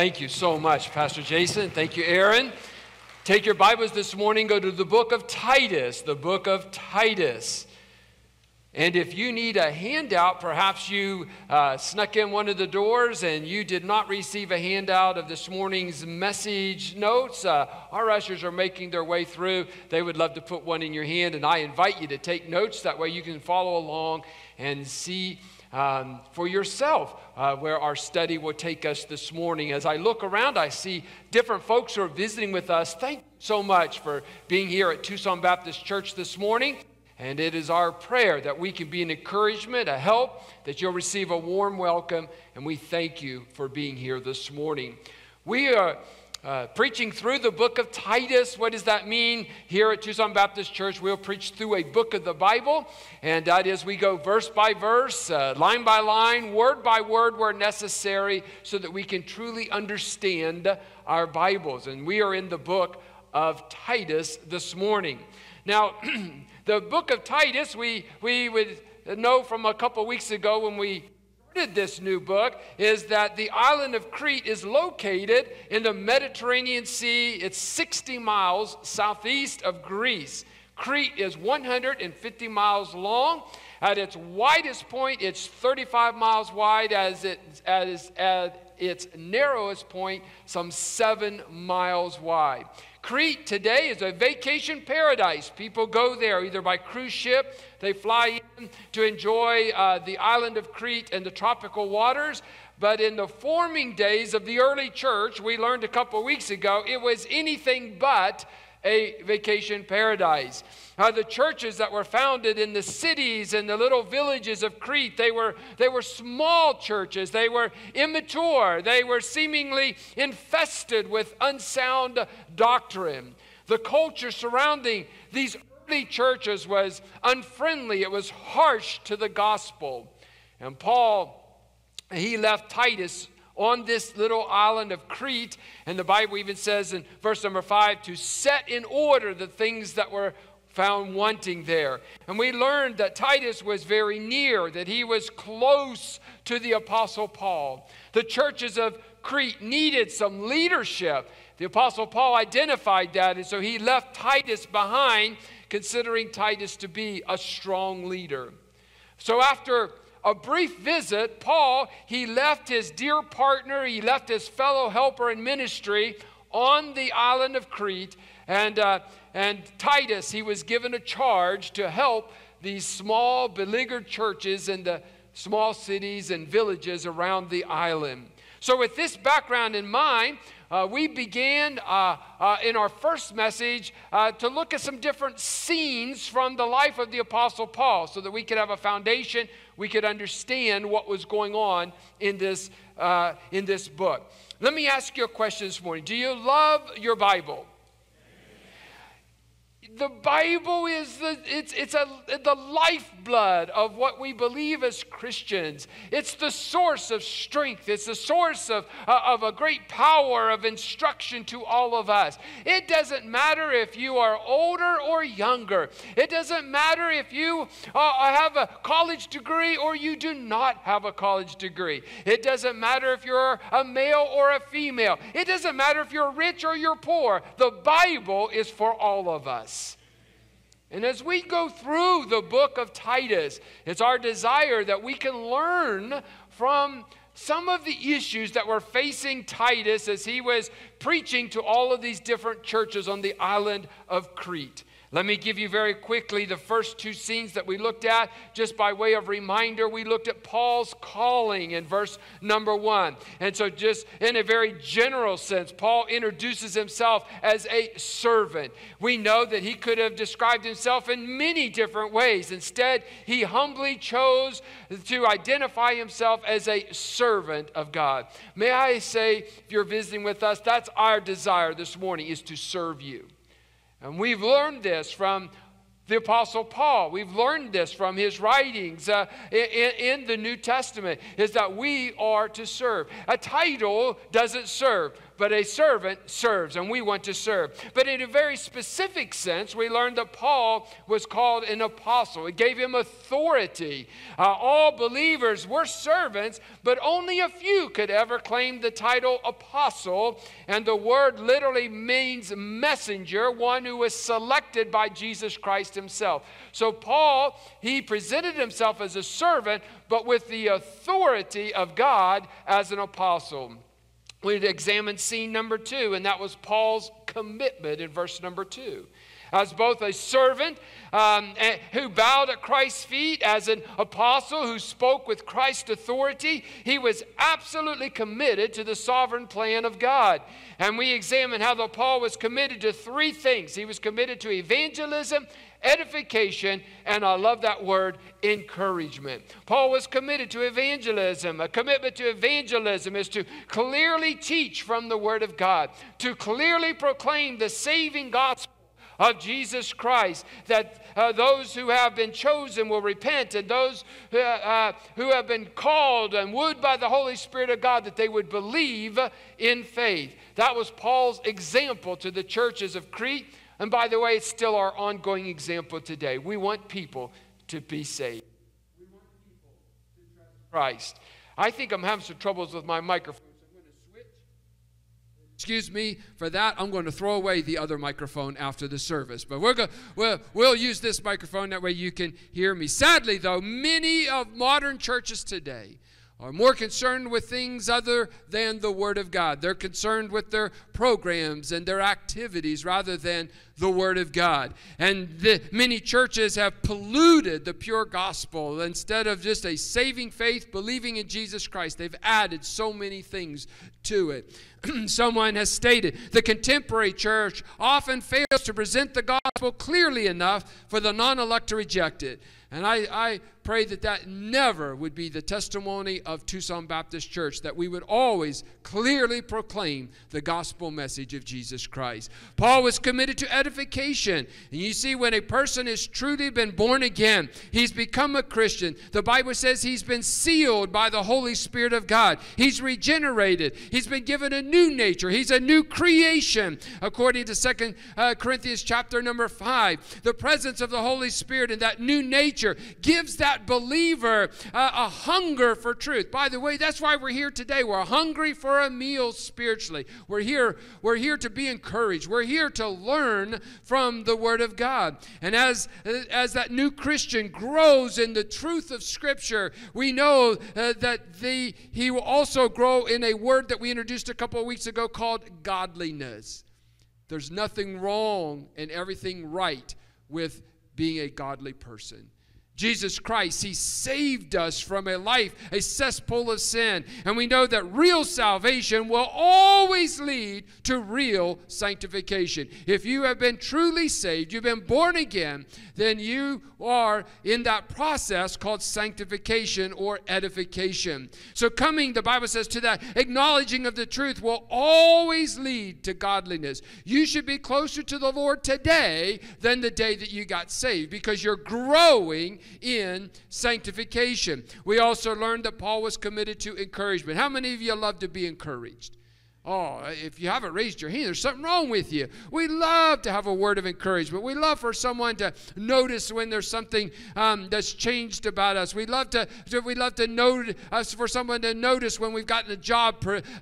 Thank you so much, Pastor Jason. Thank you, Aaron. Take your Bibles this morning, go to the book of Titus, the book of Titus. And if you need a handout, perhaps you snuck in one of the doors and you did not receive a handout of this morning's message notes. Our ushers are making their way through. They would love to put one in your hand, and I invite you to take notes. That way you can follow along and see for yourself where our study will take us this morning. As I look around, I see different folks who are visiting with us. Thank you so much for being here at Tucson Baptist Church this morning. And it is our prayer that we can be an encouragement, a help, that you'll receive a warm welcome. And we thank you for being here this morning. We are preaching through the book of Titus. What does that mean? Here at Tucson Baptist Church, we'll preach through a book of the Bible. And that is, we go verse by verse, line by line, word by word where necessary, so that we can truly understand our Bibles. And we are in the book of Titus this morning. Now, the book of Titus, we would know from a couple weeks ago when we started this new book, is that the island of Crete is located in the Mediterranean Sea. It's 60 miles southeast of Greece. Crete is 150 miles long. At its widest point, it's 35 miles wide. At its narrowest point, some 7 miles wide. Crete today is a vacation paradise. People go there either by cruise ship. They fly in to enjoy the island of Crete and the tropical waters. But in the forming days of the early church, we learned a couple of weeks ago, it was anything but a vacation paradise. The churches that were founded in the cities and the little villages of Crete, they were small churches. They were immature. They were seemingly infested with unsound doctrine. The culture surrounding these early churches was unfriendly. It was harsh to the gospel. And Paul, he left Titus on this little island of Crete, and the Bible even says in verse number 5, to set in order the things that were found wanting there. And we learned that Titus was very near, that he was close to the Apostle Paul. The churches of Crete needed some leadership. The Apostle Paul identified that, and so he left Titus behind, considering Titus to be a strong leader. So after a brief visit, Paul, he left his dear partner, he left his fellow helper in ministry on the island of Crete, and Titus, he was given a charge to help these small, beleaguered churches in the small cities and villages around the island. So with this background in mind, we began in our first message to look at some different scenes from the life of the Apostle Paul so that we could have a foundation, we could understand what was going on in this book. Let me ask you a question this morning. Do you love your Bible? The Bible is the lifeblood of what we believe as Christians. It's the source of strength. It's the source of a great power of instruction to all of us. It doesn't matter if you are older or younger. It doesn't matter if you have a college degree or you do not have a college degree. It doesn't matter if you're a male or a female. It doesn't matter if you're rich or you're poor. The Bible is for all of us. And as we go through the book of Titus, it's our desire that we can learn from some of the issues that were facing Titus as he was preaching to all of these different churches on the island of Crete. Let me give you very quickly the first two scenes that we looked at. Just by way of reminder, we looked at Paul's calling in verse number 1. And so just in a very general sense, Paul introduces himself as a servant. We know that he could have described himself in many different ways. Instead, he humbly chose to identify himself as a servant of God. May I say, if you're visiting with us, that's our desire this morning, is to serve you. And we've learned this from the Apostle Paul. We've learned this from his writings in the New Testament, is that we are to serve. A title doesn't serve. but a servant serves, and we want to serve. But in a very specific sense, we learned that Paul was called an apostle. It gave him authority. All believers were servants, but only a few could ever claim the title apostle, and the word literally means messenger, one who was selected by Jesus Christ himself. So Paul, he presented himself as a servant, but with the authority of God as an apostle. We'd examine scene number 2, and that was Paul's commitment in verse number 2. As both a servant who bowed at Christ's feet, as an apostle who spoke with Christ's authority, he was absolutely committed to the sovereign plan of God. And we examine how Paul was committed to 3 things. He was committed to evangelism, edification, and I love that word, encouragement. Paul was committed to evangelism. A commitment to evangelism is to clearly teach from the Word of God, to clearly proclaim the saving gospel of Jesus Christ, that those who have been chosen will repent, and those who have been called and wooed by the Holy Spirit of God, that they would believe in faith. That was Paul's example to the churches of Crete. And by the way, it's still our ongoing example today. We want people to be saved. We want people to trust Christ. I think I'm having some troubles with my microphone, so I'm going to switch. Excuse me for that. I'm going to throw away the other microphone after the service. But we'll use this microphone. That way you can hear me. Sadly, though, many of modern churches today are more concerned with things other than the Word of God. They're concerned with their programs and their activities rather than the Word of God. And many churches have polluted the pure gospel. Instead of just a saving faith, believing in Jesus Christ, they've added so many things to it. Someone has stated, the contemporary church often fails to present the gospel clearly enough for the non-elect to reject it. And I pray that that never would be the testimony of Tucson Baptist Church, that we would always clearly proclaim the gospel message of Jesus Christ. Paul was committed to edification. And you see, when a person has truly been born again, he's become a Christian. The Bible says he's been sealed by the Holy Spirit of God. He's regenerated. He's been given a new nature. He's a new creation. According to 2 Corinthians chapter number 5, the presence of the Holy Spirit in that new nature gives that believer a hunger for truth. By the way, that's why we're here today. We're hungry for a meal spiritually. We're here to be encouraged. We're here to learn from the Word of God. And as that new Christian grows in the truth of Scripture, we know that he will also grow in a word that we introduced a couple of weeks ago called godliness. There's nothing wrong and everything right with being a godly person. Jesus Christ, He saved us from a life, a cesspool of sin. And we know that real salvation will always lead to real sanctification. If you have been truly saved, you've been born again, then you are in that process called sanctification or edification. So the Bible says, to that acknowledging of the truth will always lead to godliness. You should be closer to the Lord today than the day that you got saved, because you're growing in sanctification. We also learned that Paul was committed to encouragement. How many of you love to be encouraged? Oh, if you haven't raised your hand, there's something wrong with you. We love to have a word of encouragement. We love for someone to notice when there's something that's changed about us. We love to notice for someone to notice when we've gotten a job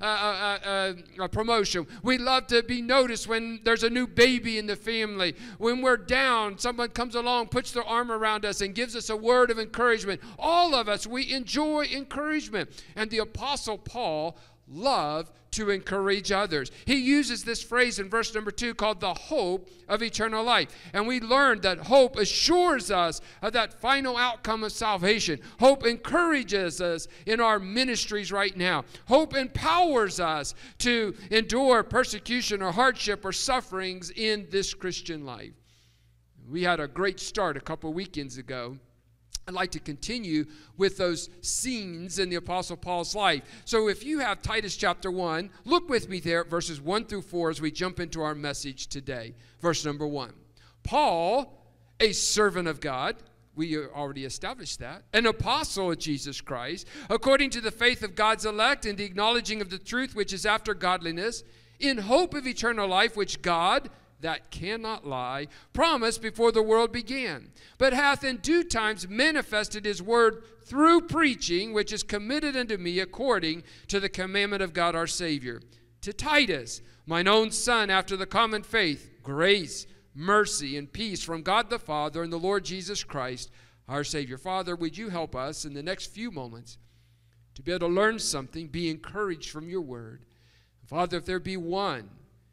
promotion. We love to be noticed when there's a new baby in the family. When we're down, someone comes along, puts their arm around us, and gives us a word of encouragement. All of us, we enjoy encouragement. And the Apostle Paul loved to encourage others. He uses this phrase in verse number 2 called the hope of eternal life. And we learned that hope assures us of that final outcome of salvation. Hope encourages us in our ministries right now. Hope empowers us to endure persecution or hardship or sufferings in this Christian life. We had a great start a couple weekends ago. I'd like to continue with those scenes in the Apostle Paul's life. So if you have Titus chapter 1, look with me there at verses 1 through 4 as we jump into our message today. Verse number 1. Paul, a servant of God, we already established that, an apostle of Jesus Christ, according to the faith of God's elect and the acknowledging of the truth which is after godliness, in hope of eternal life, which God, that cannot lie, promised before the world began, but hath in due times manifested his word through preaching, which is committed unto me according to the commandment of God our Savior. To Titus, mine own son, after the common faith, grace, mercy, and peace from God the Father and the Lord Jesus Christ, our Savior. Father, would you help us in the next few moments to be able to learn something, be encouraged from your word. Father, if there be one,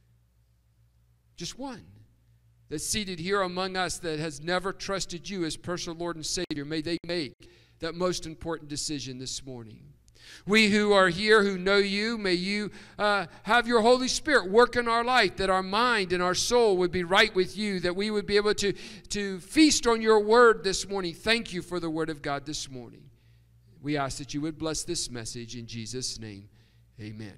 just one, that's seated here among us that has never trusted you as personal Lord and Savior, may they make that most important decision this morning. We who are here, who know you, may you have your Holy Spirit work in our life, that our mind and our soul would be right with you, that we would be able to feast on your word this morning. Thank you for the word of God this morning. We ask that you would bless this message in Jesus' name. Amen.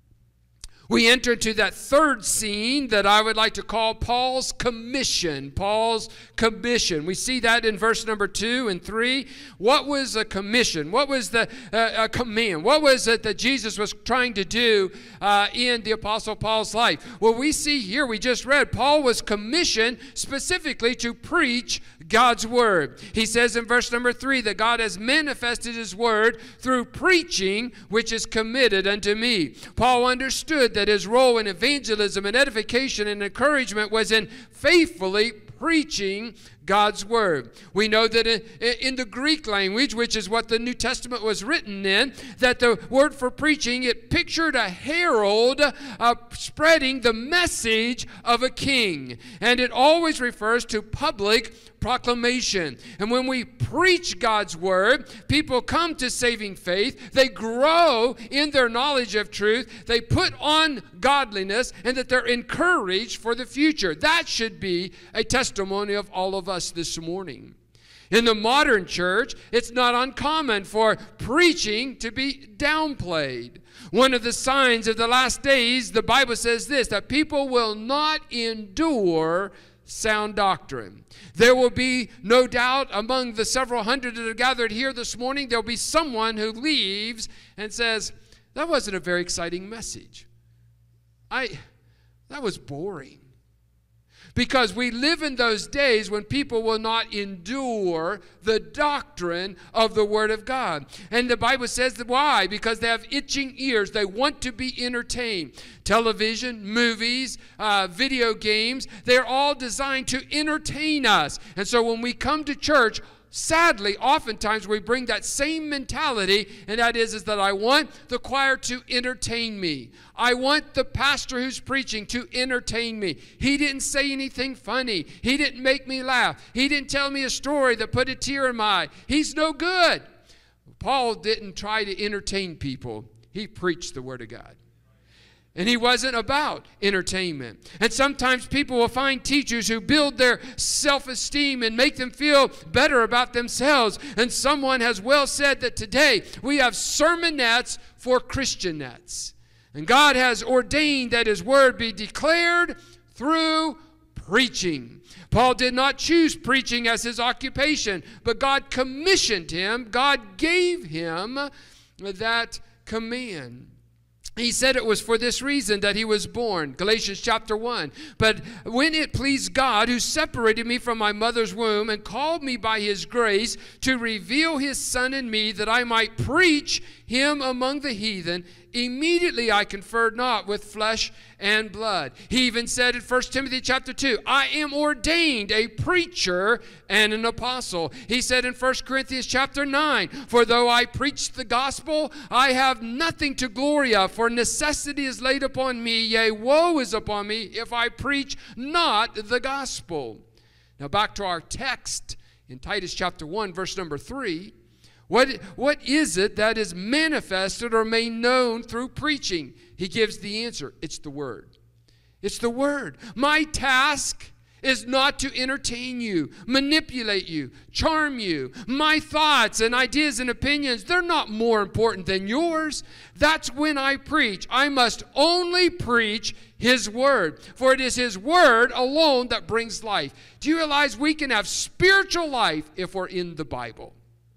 We enter into that third scene that I would like to call Paul's commission. Paul's commission. We see that in verse number 2 and 3. What was a commission? What was the command? What was it that Jesus was trying to do in the Apostle Paul's life? Well, we see here, we just read, Paul was commissioned specifically to preach God's word. He says in verse number 3 that God has manifested his word through preaching, which is committed unto me. Paul understood that his role in evangelism and edification and encouragement was in faithfully preaching God's word. We know that in the Greek language, which is what the New Testament was written in, that the word for preaching, it pictured a herald spreading the message of a king. And it always refers to public proclamation. And when we preach God's word, people come to saving faith. They grow in their knowledge of truth. They put on godliness, and that they're encouraged for the future. That should be a testimony of all of us this morning. In the modern church, it's not uncommon for preaching to be downplayed. One of the signs of the last days, the Bible says this, that people will not endure sound doctrine. There will be no doubt among the several hundred that are gathered here this morning, there'll be someone who leaves and says, that wasn't a very exciting message. That was boring. Because we live in those days when people will not endure the doctrine of the Word of God. And the Bible says that why? Because they have itching ears. They want to be entertained. Television, movies, video games, they're all designed to entertain us. And so when we come to church, sadly, oftentimes we bring that same mentality, and that is that I want the choir to entertain me. I want the pastor who's preaching to entertain me. He didn't say anything funny. He didn't make me laugh. He didn't tell me a story that put a tear in my eye. He's no good. Paul didn't try to entertain people. He preached the Word of God. And he wasn't about entertainment. And sometimes people will find teachers who build their self-esteem and make them feel better about themselves. And someone has well said that today we have sermonettes for Christianettes. And God has ordained that his word be declared through preaching. Paul did not choose preaching as his occupation, but God commissioned him. God gave him that command. He said it was for this reason that he was born. Galatians chapter 1. But when it pleased God, who separated me from my mother's womb and called me by his grace to reveal his Son in me, that I might preach him among the heathen, immediately I conferred not with flesh and blood. He even said in 1 Timothy chapter 2, I am ordained a preacher and an apostle. He said in 1 Corinthians chapter 9, for though I preach the gospel, I have nothing to glory of, for necessity is laid upon me, yea, woe is upon me, if I preach not the gospel. Now back to our text in Titus chapter 1, verse number 3. What is it that is manifested or made known through preaching? He gives the answer. It's the Word. It's the Word. My task is not to entertain you, manipulate you, charm you. My thoughts and ideas and opinions, they're not more important than yours. That's when I preach. I must only preach his word, for it is his word alone that brings life. Do you realize we can have spiritual life if we're in the Bible?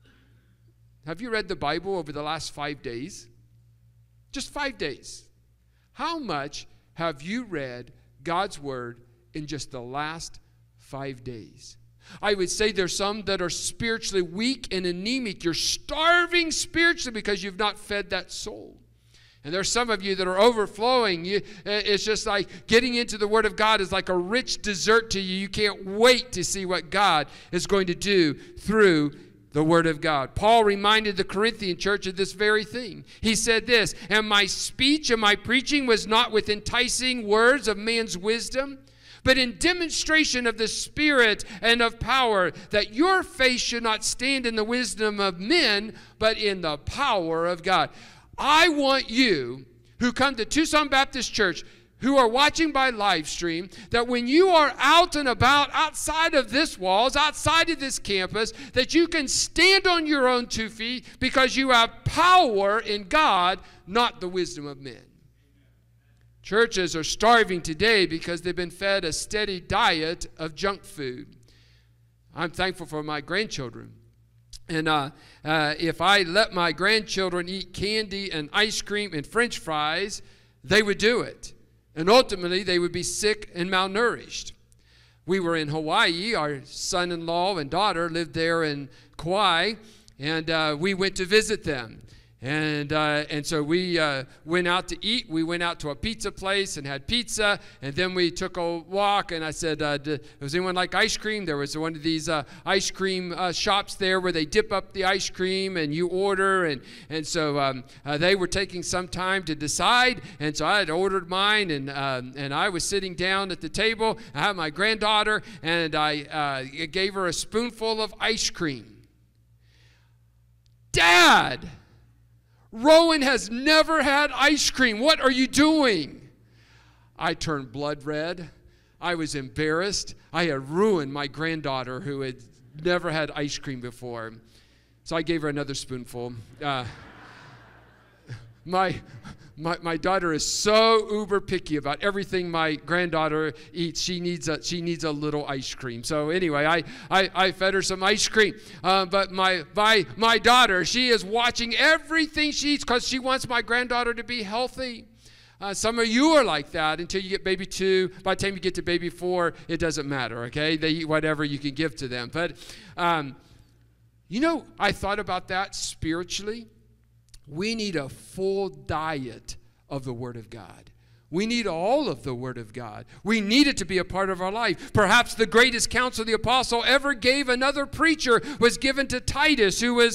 Have you read the Bible over the last 5 days? Just 5 days. How much have you read God's Word in just the last 5 days? I would say there's some that are spiritually weak and anemic. You're starving spiritually because you've not fed that soul. And there's some of you that are overflowing. It's just like getting into the Word of God is like a rich dessert to you. You can't wait to see what God is going to do through the Word of God. Paul reminded the Corinthian church of this very thing. He said this, "And my speech and my preaching was not with enticing words of man's wisdom, but in demonstration of the Spirit and of power, that your faith should not stand in the wisdom of men, but in the power of God." I want you who come to Tucson Baptist Church, who are watching by live stream, that when you are out and about outside of this walls, outside of this campus, that you can stand on your own 2 feet because you have power in God, not the wisdom of men. Churches are starving today because they've been fed a steady diet of junk food. I'm thankful for my grandchildren. And if I let my grandchildren eat candy and ice cream and French fries, they would do it. And ultimately, they would be sick and malnourished. We were in Hawaii. Our son-in-law and daughter lived there in Kauai, and we went to visit them. And so we went out to eat. We went out to a pizza place and had pizza. And then we took a walk. And I said, does anyone like ice cream? There was one of these ice cream shops there where they dip up the ice cream and you order. And so they were taking some time to decide. And so I had ordered mine. And I was sitting down at the table. I had my granddaughter. And I gave her a spoonful of ice cream. "Dad, Rowan has never had ice cream. What are you doing?" I turned blood red. I was embarrassed. I had ruined my granddaughter who had never had ice cream before. So I gave her another spoonful. My daughter is so uber picky about everything my granddaughter eats. She needs a little ice cream. So anyway, I fed her some ice cream. But my daughter, she is watching everything she eats because she wants my granddaughter to be healthy. Some of you are like that until you get baby 2. By the time you get to baby 4, it doesn't matter, okay? They eat whatever you can give to them. But, I thought about that spiritually. We need a full diet of the Word of God. We need all of the Word of God. We need it to be a part of our life. Perhaps the greatest counsel the apostle ever gave another preacher was given to Titus, who was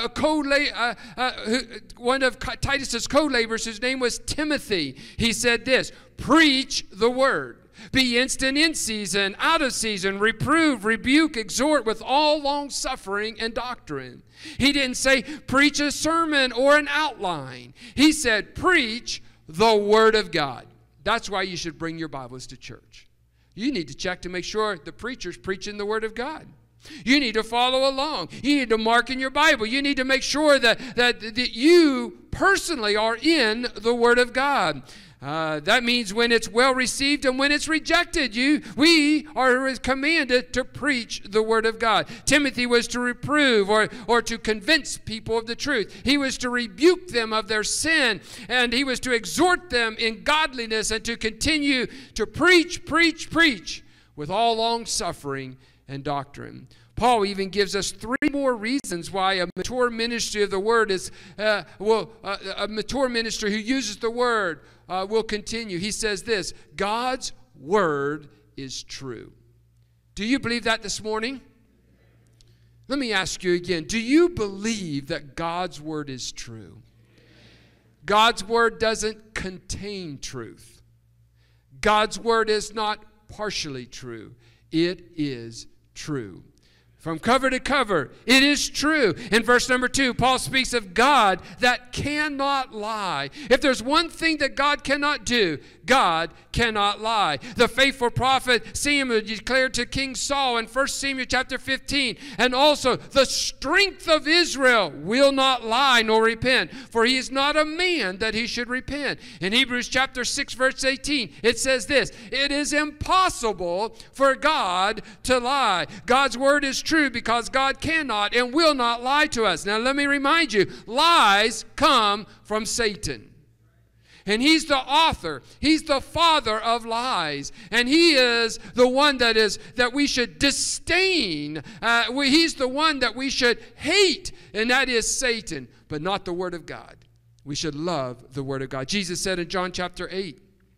one of Titus's co-laborers, whose name was Timothy. He said this, "Preach the Word. Be instant in season, out of season, reprove, rebuke, exhort with all long suffering and doctrine." He didn't say preach a sermon or an outline. He said preach the Word of God. That's why you should bring your Bibles to church. You need to check to make sure the preacher's preaching the Word of God. You need to follow along. You need to mark in your Bible. You need to make sure that you personally are in the Word of God. That means when it's well received and when it's rejected. We are commanded to preach the Word of God. Timothy was to reprove or to convince people of the truth. He was to rebuke them of their sin, and he was to exhort them in godliness and to continue to preach with all long suffering and doctrine. Paul even gives us 3 more reasons why a mature ministry of the Word is, a mature ministry who uses the Word will continue. He says this, God's Word is true. Do you believe that this morning? Let me ask you again, do you believe that God's Word is true? God's Word doesn't contain truth. God's Word is not partially true. It is true. From cover to cover, it is true. In verse number 2, Paul speaks of God that cannot lie. If there's one thing that God cannot do, God cannot lie. The faithful prophet Samuel declared to King Saul in 1 Samuel chapter 15, and also the strength of Israel will not lie nor repent, for he is not a man that he should repent. In Hebrews chapter 6 verse 18, it says this, it is impossible for God to lie. God's word is true because God cannot and will not lie to us. Now let me remind you, lies come from Satan. And he's the author. He's the father of lies. And he is the one that we should disdain. He's the one that we should hate, and that is Satan, but not the Word of God. We should love the Word of God. Jesus said in John chapter 8,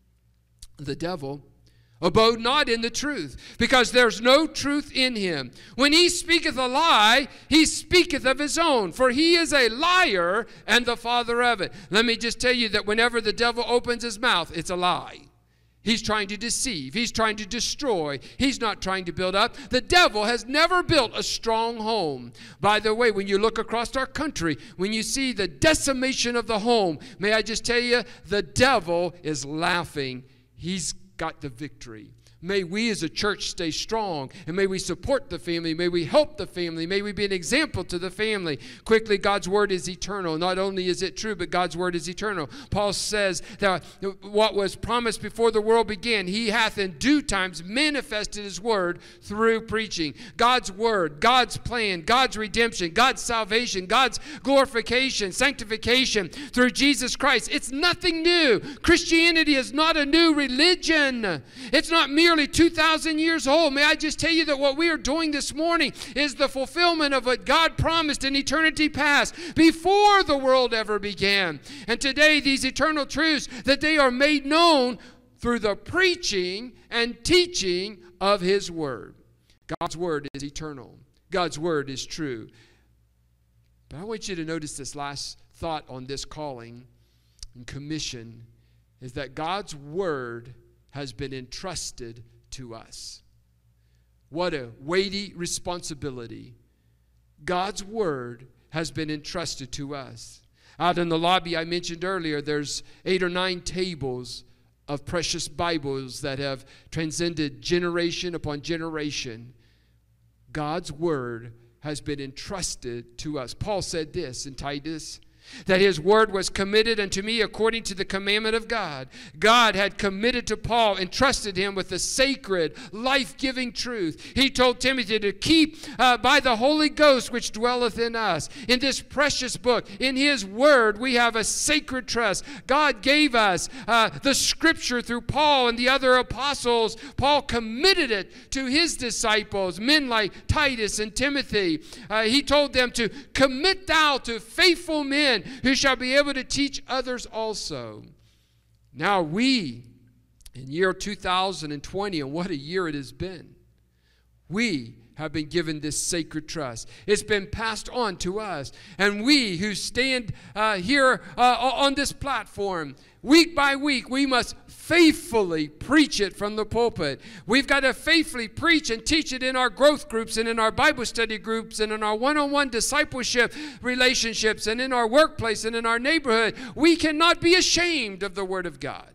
the devil abode not in the truth, because there's no truth in him. When he speaketh a lie, he speaketh of his own, for he is a liar and the father of it. Let me just tell you that whenever the devil opens his mouth, it's a lie. He's trying to deceive. He's trying to destroy. He's not trying to build up. The devil has never built a strong home. By the way, when you look across our country, when you see the decimation of the home, may I just tell you, the devil is laughing. He's got the victory. May we as a church stay strong, and may we support the family. May we help the family. May we be an example to the family. Quickly, God's word is eternal. Not only is it true, but God's word is eternal. Paul says that what was promised before the world began, he hath in due times manifested his word through preaching. God's word, God's plan, God's redemption, God's salvation, God's glorification, sanctification through Jesus Christ. It's nothing new. Christianity is not a new religion. It's not merely 2,000 years old. May I just tell you that what we are doing this morning is the fulfillment of what God promised in eternity past, before the world ever began. And today, these eternal truths, that they are made known through the preaching and teaching of his word. God's word is eternal. God's word is true. But I want you to notice this last thought on this calling and commission, is that God's word has been entrusted to us. What a weighty responsibility. God's word has been entrusted to us. Out in the lobby I mentioned earlier, there's 8 or 9 tables of precious Bibles that have transcended generation upon generation. God's word has been entrusted to us. Paul said this in Titus, that his word was committed unto me according to the commandment of God. God had committed to Paul, entrusted him with the sacred, life-giving truth. He told Timothy to keep by the Holy Ghost which dwelleth in us. In this precious book, in his word, we have a sacred trust. God gave us the scripture through Paul and the other apostles. Paul committed it to his disciples, men like Titus and Timothy. He told them to commit thou to faithful men who shall be able to teach others also. Now we, in year 2020, and what a year it has been, we have been given this sacred trust. It's been passed on to us. And we who stand here on this platform, week by week, we must faithfully preach it from the pulpit. We've got to faithfully preach and teach it in our growth groups and in our Bible study groups and in our one-on-one discipleship relationships and in our workplace and in our neighborhood. We cannot be ashamed of the Word of God.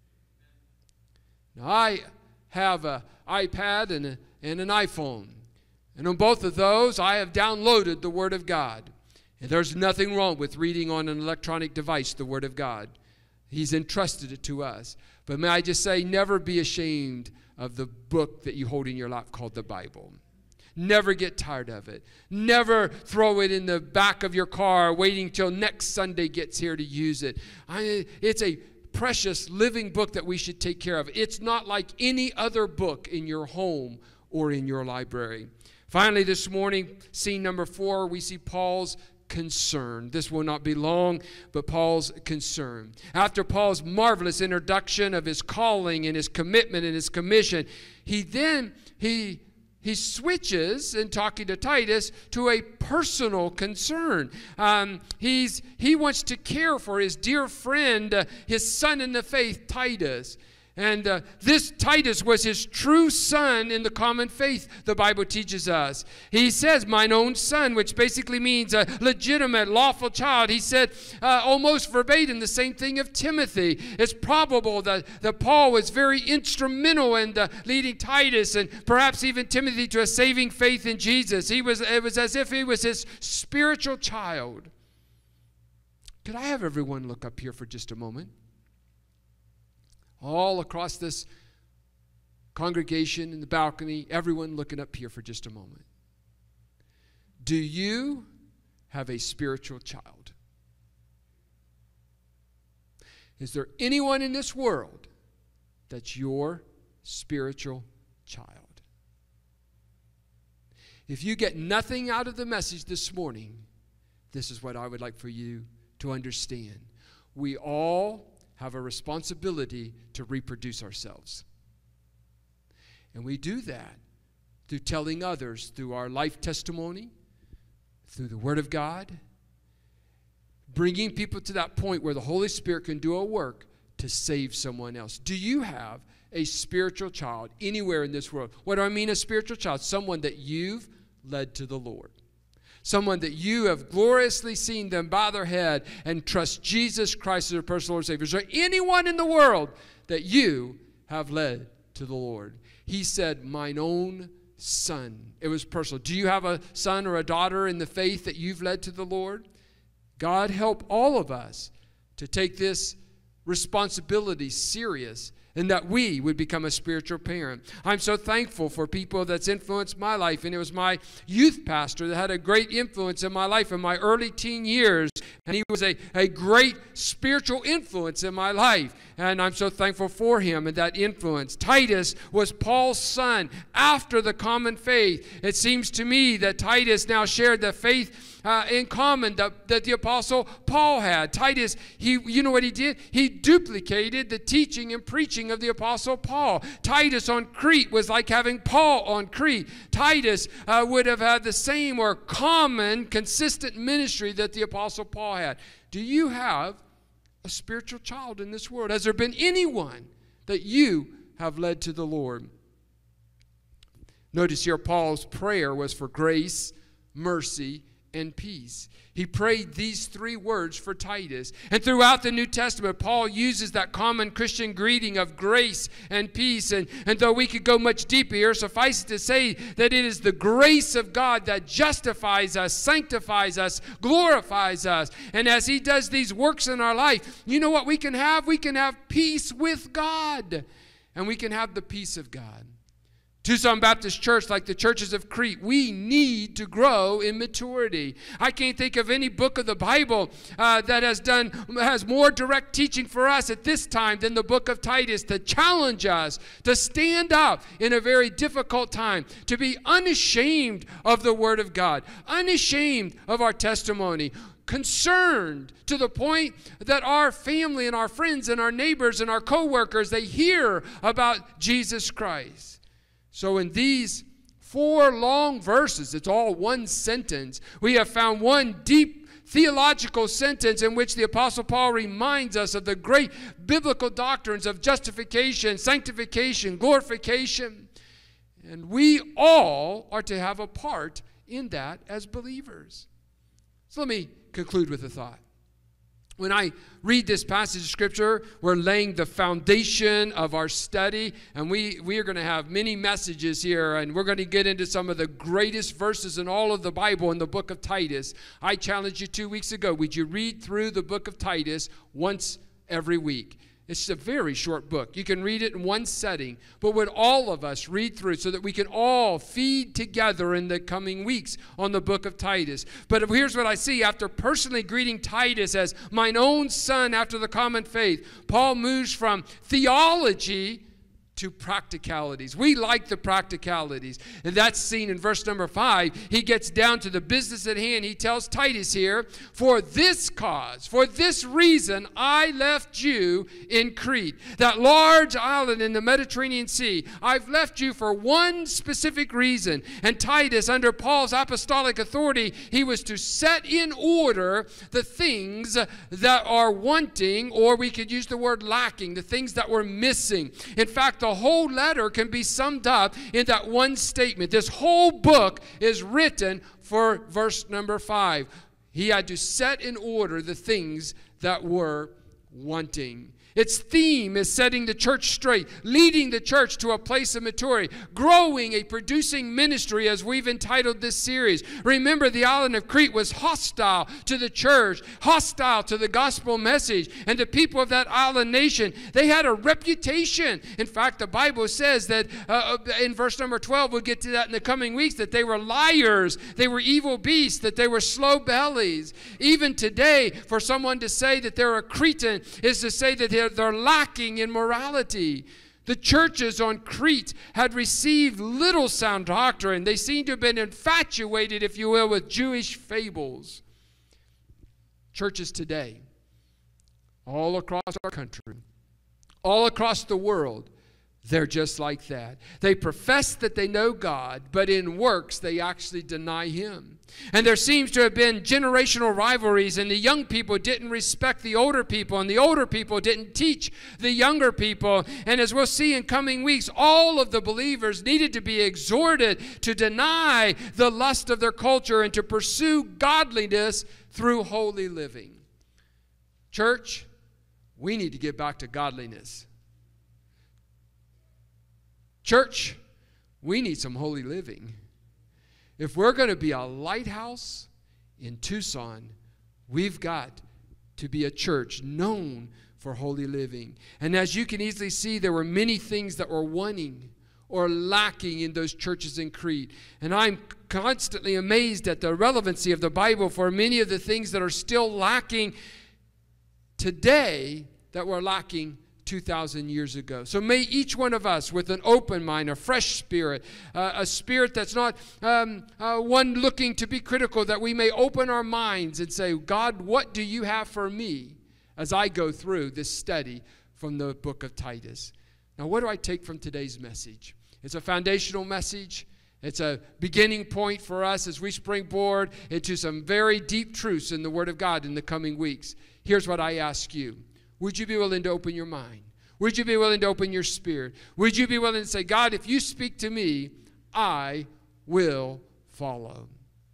Now, I have an iPad and an iPhone. And on both of those, I have downloaded the Word of God. And there's nothing wrong with reading on an electronic device the Word of God. He's entrusted it to us. But may I just say, never be ashamed of the book that you hold in your lap called the Bible. Never get tired of it. Never throw it in the back of your car waiting till next Sunday gets here to use it. It's a precious living book that we should take care of. It's not like any other book in your home or in your library. Finally, this morning, scene number 4, we see Paul's concern. This will not be long, but Paul's concern. After Paul's marvelous introduction of his calling and his commitment and his commission, he switches, in talking to Titus, to a personal concern. He wants to care for his dear friend, his son in the faith, Titus. And this Titus was his true son in the common faith, the Bible teaches us. He says, mine own son, which basically means a legitimate, lawful child. He said almost verbatim the same thing of Timothy. It's probable that Paul was very instrumental in leading Titus and perhaps even Timothy to a saving faith in Jesus. It was as if he was his spiritual child. Could I have everyone look up here for just a moment? All across this congregation in the balcony, everyone looking up here for just a moment. Do you have a spiritual child? Is there anyone in this world that's your spiritual child? If you get nothing out of the message this morning, this is what I would like for you to understand. We all have a responsibility to reproduce ourselves. And we do that through telling others, through our life testimony, through the Word of God, bringing people to that point where the Holy Spirit can do a work to save someone else. Do you have a spiritual child anywhere in this world? What do I mean a spiritual child? Someone that you've led to the Lord. Someone that you have gloriously seen them bow their head and trust Jesus Christ as their personal Lord and Savior. Is there anyone in the world that you have led to the Lord? He said, mine own son. It was personal. Do you have a son or a daughter in the faith that you've led to the Lord? God help all of us to take this responsibility serious, and that we would become a spiritual parent. I'm so thankful for people that's influenced my life, and it was my youth pastor that had a great influence in my life in my early teen years, and he was a great spiritual influence in my life, and I'm so thankful for him and that influence. Titus was Paul's son after the common faith. It seems to me that Titus now shared the faith in common that the Apostle Paul had. Titus, you know what he did? He duplicated the teaching and preaching of the Apostle Paul. Titus on Crete was like having Paul on Crete. Titus would have had the same or common, consistent ministry that the Apostle Paul had. Do you have a spiritual child in this world? Has there been anyone that you have led to the Lord? Notice here Paul's prayer was for grace, mercy, and peace. He prayed these three words for Titus. And throughout the New Testament, Paul uses that common Christian greeting of grace and peace. And though we could go much deeper here, suffice it to say that it is the grace of God that justifies us, sanctifies us, glorifies us. And as he does these works in our life, you know what we can have? We can have peace with God. And we can have the peace of God. Tucson Baptist Church, like the churches of Crete, we need to grow in maturity. I can't think of any book of the Bible that has more direct teaching for us at this time than the book of Titus, to challenge us to stand up in a very difficult time, to be unashamed of the Word of God, unashamed of our testimony, concerned to the point that our family and our friends and our neighbors and our co-workers, they hear about Jesus Christ. So in these 4 long verses, it's all one sentence, we have found one deep theological sentence in which the Apostle Paul reminds us of the great biblical doctrines of justification, sanctification, glorification. And we all are to have a part in that as believers. So let me conclude with a thought. When I read this passage of Scripture, we're laying the foundation of our study, and we are going to have many messages here, and we're going to get into some of the greatest verses in all of the Bible in the book of Titus. I challenged you 2 weeks ago, would you read through the book of Titus once every week? It's a very short book. You can read it in one setting, but would all of us read through so that we can all feed together in the coming weeks on the book of Titus? But here's what I see. After personally greeting Titus as mine own son after the common faith, Paul moves from theology to practicalities. We like the practicalities. And that's seen in verse number 5. He gets down to the business at hand. He tells Titus here, for this cause, for this reason, I left you in Crete, that large island in the Mediterranean Sea. I've left you for one specific reason. And Titus, under Paul's apostolic authority, he was to set in order the things that are wanting, or we could use the word lacking, the things that were missing. In fact, the whole letter can be summed up in that one statement. This whole book is written for verse number 5. He had to set in order the things that were wanting. Its theme is setting the church straight, leading the church to a place of maturity, growing a producing ministry, as we've entitled this series. Remember, the island of Crete was hostile to the church, hostile to the gospel message, and the people of that island nation, they had a reputation. In fact, the Bible says that in verse number 12, we'll get to that in the coming weeks, that they were liars, they were evil beasts, that they were slow bellies. Even today, for someone to say that they're a Cretan is to say that they're lacking in morality. The churches on Crete had received little sound doctrine. They seemed to have been infatuated, if you will, with Jewish fables. Churches today, all across our country, all across the world, they're just like that. They profess that they know God, but in works they actually deny Him. And there seems to have been generational rivalries, and the young people didn't respect the older people, and the older people didn't teach the younger people. And as we'll see in coming weeks, all of the believers needed to be exhorted to deny the lust of their culture and to pursue godliness through holy living. Church, we need to get back to godliness. Church, we need some holy living. If we're going to be a lighthouse in Tucson, we've got to be a church known for holy living. And as you can easily see, there were many things that were wanting or lacking in those churches in Crete. And I'm constantly amazed at the relevancy of the Bible for many of the things that are still lacking today that were lacking 2,000 years ago. So may each one of us, with an open mind, a fresh spirit, a spirit that's not one looking to be critical, that we may open our minds and say, God, what do you have for me as I go through this study from the book of Titus? Now, what do I take from today's message? It's a foundational message. It's a beginning point for us as we springboard into some very deep truths in the Word of God in the coming weeks. Here's what I ask you. Would you be willing to open your mind? Would you be willing to open your spirit? Would you be willing to say, God, if you speak to me, I will follow?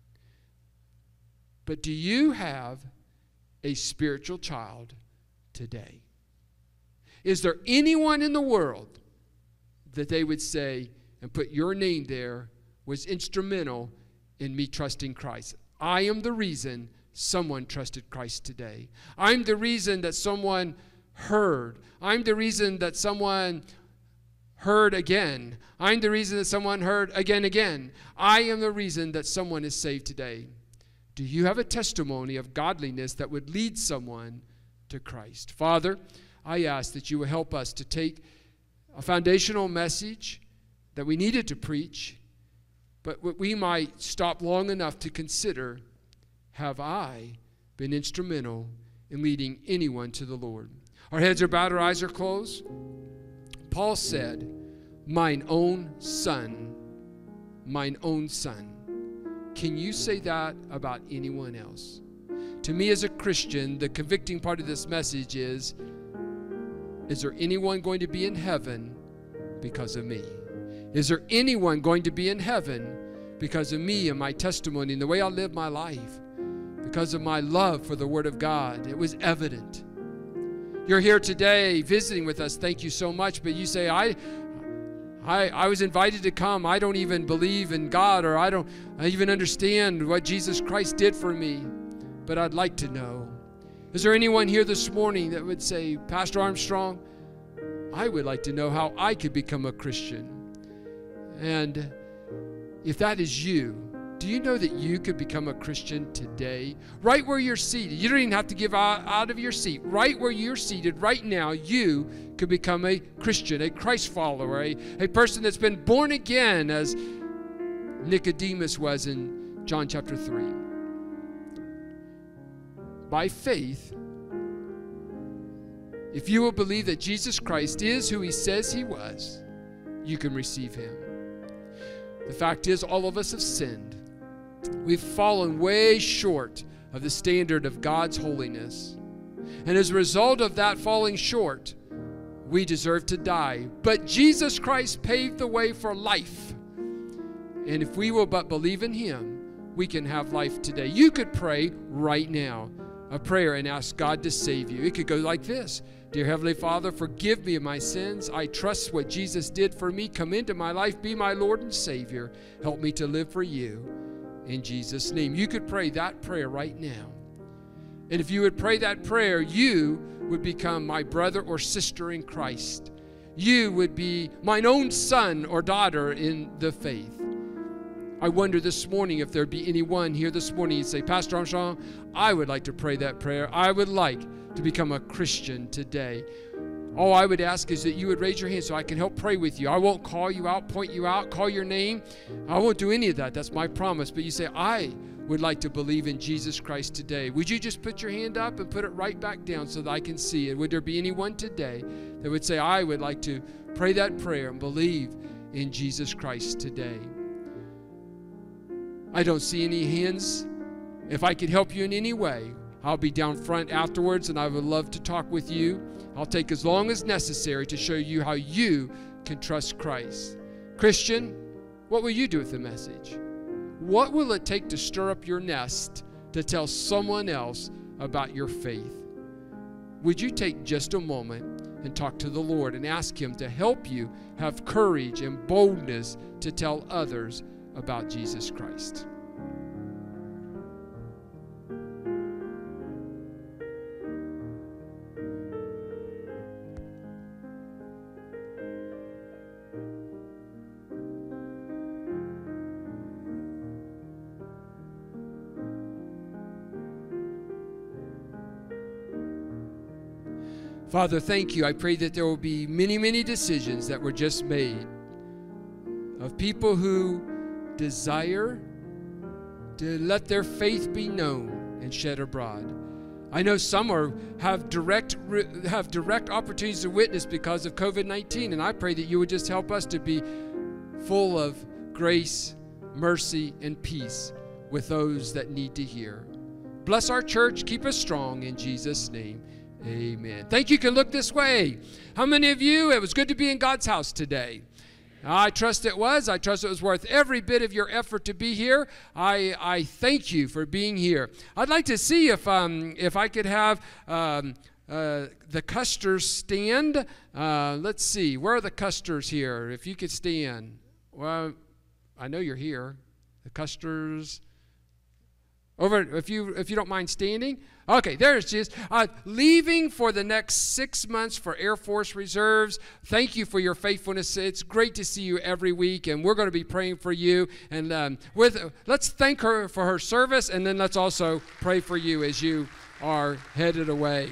But do you have a spiritual child today? Is there anyone in the world that they would say and put your name there was instrumental in me trusting Christ? I am the reason someone trusted Christ today. I'm the reason that someone heard. I'm the reason that someone heard again. I'm the reason that someone heard again. I am the reason that someone is saved today. Do you have a testimony of godliness that would lead someone to Christ? Father, I ask that you will help us to take a foundational message that we needed to preach, but we might stop long enough to consider, have I been instrumental in leading anyone to the Lord? Our heads are bowed, our eyes are closed. Paul said, mine own son, mine own son. Can you say that about anyone else? To me as a Christian, the convicting part of this message is there anyone going to be in heaven because of me? Is there anyone going to be in heaven because of me and my testimony and the way I live my life? Because of my love for the Word of God. It was evident. You're here today visiting with us. Thank you so much. But you say, I was invited to come. I don't even believe in God, or I don't even understand what Jesus Christ did for me. But I'd like to know. Is there anyone here this morning that would say, Pastor Armstrong, I would like to know how I could become a Christian? And if that is you, do you know that you could become a Christian today? Right where you're seated. You don't even have to give out of your seat. Right where you're seated right now, you could become a Christian, a Christ follower, a person that's been born again, as Nicodemus was in John chapter 3. By faith, if you will believe that Jesus Christ is who He says He was, you can receive Him. The fact is, all of us have sinned. We've fallen way short of the standard of God's holiness. And as a result of that falling short, we deserve to die. But Jesus Christ paved the way for life. And if we will but believe in Him, we can have life today. You could pray right now. a prayer and ask God to save you. It could go like this. Dear Heavenly Father, forgive me of my sins. I trust what Jesus did for me. Come into my life, be my Lord and Savior. Help me to live for you. In Jesus' name. You could pray that prayer right now. And if you would pray that prayer, you would become my brother or sister in Christ. You would be mine own son or daughter in the faith. I wonder this morning if there'd be anyone here this morning and say, Pastor Armstrong, I would like to pray that prayer. I would like to become a Christian today. All I would ask is that you would raise your hand so I can help pray with you. I won't call you out, point you out, call your name. I won't do any of that. That's my promise. But you say, I would like to believe in Jesus Christ today. Would you just put your hand up and put it right back down so that I can see it? Would there be anyone today that would say, I would like to pray that prayer and believe in Jesus Christ today? I don't see any hands. If I could help you in any way, I'll be down front afterwards, and I would love to talk with you. I'll take as long as necessary to show you how you can trust Christ. Christian, what will you do with the message? What will it take to stir up your nest to tell someone else about your faith? Would you take just a moment and talk to the Lord and ask Him to help you have courage and boldness to tell others about Jesus Christ? Father, thank you. I pray that there will be many, many decisions that were just made of people who desire to let their faith be known and shed abroad. I know some have direct opportunities to witness because of COVID-19, and I pray that you would just help us to be full of grace, mercy, and peace with those that need to hear. Bless our church. Keep us strong in Jesus' name. Amen. Thank you. You can look this way. How many of you, it was good to be in God's house today? I trust it was. I trust it was worth every bit of your effort to be here. I thank you for being here. I'd like to see if I could have the Custers stand. Let's see. Where are the Custers here? If you could stand. Well, I know you're here. The Custers. Over, if you don't mind standing. Okay, there she is. Leaving for the next 6 months for Air Force Reserves. Thank you for your faithfulness. It's great to see you every week, and we're going to be praying for you. And let's thank her for her service, and then let's also pray for you as you are headed away.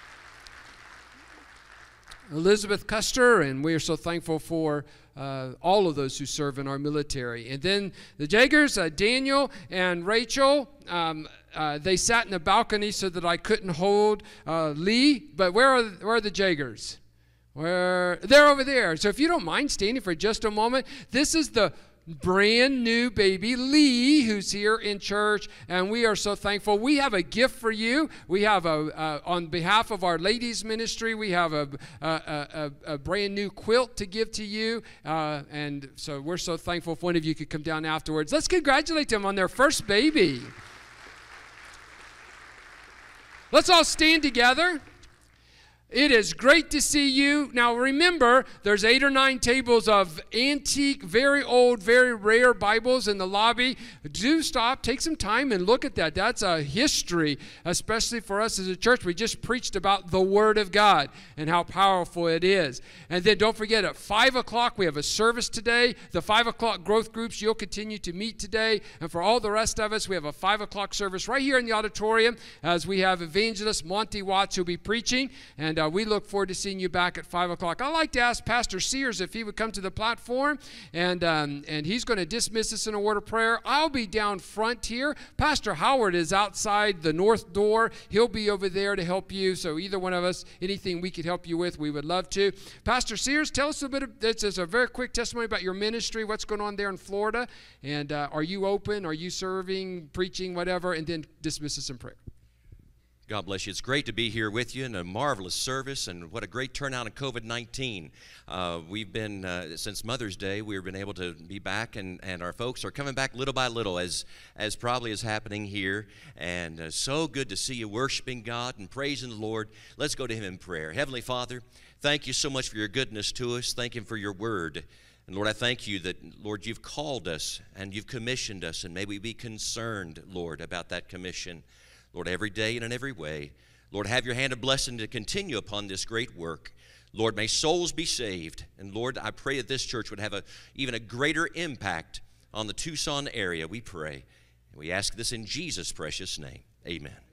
Elizabeth Custer, and we are so thankful for all of those who serve in our military. And then the Jaggers, Daniel and Rachel, they sat in the balcony so that I couldn't hold Lee. But where are the Jaggers? They're over there. So if you don't mind standing for just a moment, this is the brand new baby Lee who's here in church, and we are so thankful. We have a gift for you. We have on behalf of our ladies ministry, we have a brand new quilt to give to you, and so we're so thankful if one of you could come down afterwards. Let's congratulate them on their first baby. Let's all stand together. It is great to see you. Now remember, there's 8 or 9 tables of antique, very old, very rare Bibles in the lobby. Do stop, take some time and look at that. That's a history, especially for us as a church. We just preached about the Word of God and how powerful it is. And then don't forget, at 5 o'clock, we have a service today. The 5 o'clock growth groups, you'll continue to meet today. And for all the rest of us, we have a 5 o'clock service right here in the auditorium as we have evangelist Monty Watts who'll be preaching. And we look forward to seeing you back at 5 o'clock. I'd like to ask Pastor Sears if he would come to the platform, and he's going to dismiss us in a word of prayer. I'll be down front here. Pastor Howard is outside the north door. He'll be over there to help you. So either one of us, anything we could help you with, we would love to. Pastor Sears, tell us a bit of this. Is a very quick testimony about your ministry, what's going on there in Florida, and are you open? Are you serving, preaching, whatever? And then dismiss us in prayer. God bless you. It's great to be here with you in a marvelous service, and what a great turnout in COVID-19. We've been, since Mother's Day, we've been able to be back, and our folks are coming back little by little, as probably is happening here. And so good to see you worshiping God and praising the Lord. Let's go to Him in prayer. Heavenly Father, thank you so much for your goodness to us. Thank Him for your word. And Lord, I thank you that, Lord, you've called us and you've commissioned us, and may we be concerned, Lord, about that commission. Lord, every day and in every way. Lord, have your hand of blessing to continue upon this great work. Lord, may souls be saved. And Lord, I pray that this church would have even a greater impact on the Tucson area, we pray. And we ask this in Jesus' precious name. Amen.